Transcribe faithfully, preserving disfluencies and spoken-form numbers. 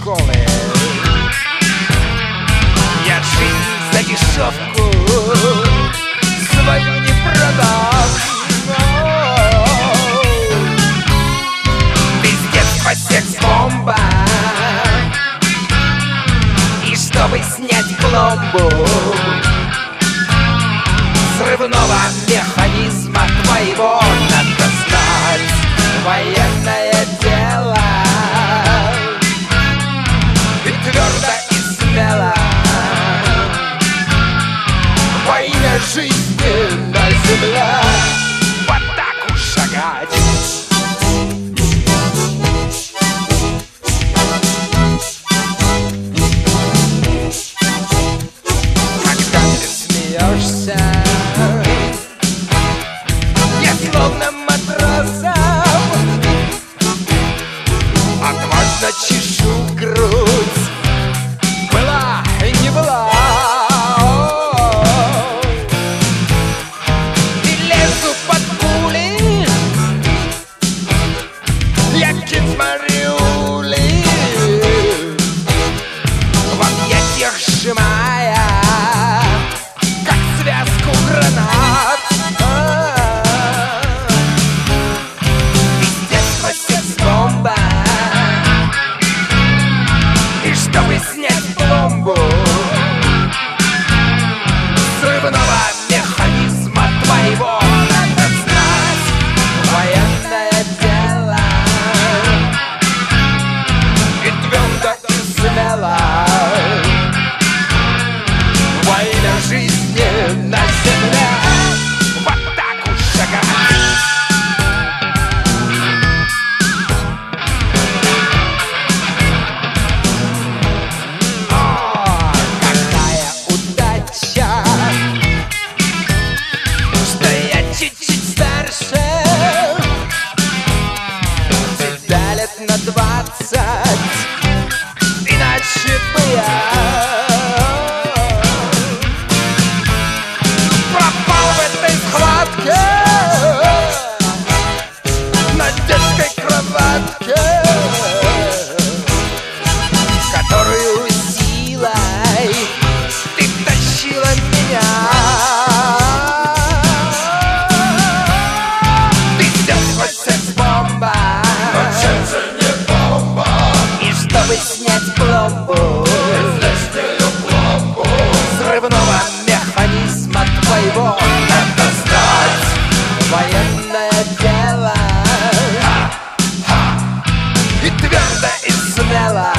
школы. Я жизнь за дешевку свою не продам. Без детства секс-бомба, и чтобы снять пломбу взрывного механизма твоего, надо знать военное дело. И твердо и смело во имя жизни на земле в атаку шагать. Когда ты смеешься, я словно матросом отважно чешу грудь. Была и не была, и лезу под пули, я кит Мариули, в объятиях сжимая, как связку гранат. Из детства секс-бомба, и чтобы снять пломбу взрывного механизма твоего, надо знать военное дело. И твердо и смело во имя жизни на земле в атаку шагать. О, какая удача, что я чуть-чуть старше тебя лет на двадцать, иначе бы я пропал в этой схватке на детской кроватке, которую силой ты тащила меня. Ты детство секс-бомба, но сердце не бомба, и чтобы снять пломбу взрывного механизма твоего, надо знать военное дело. И твердо и смело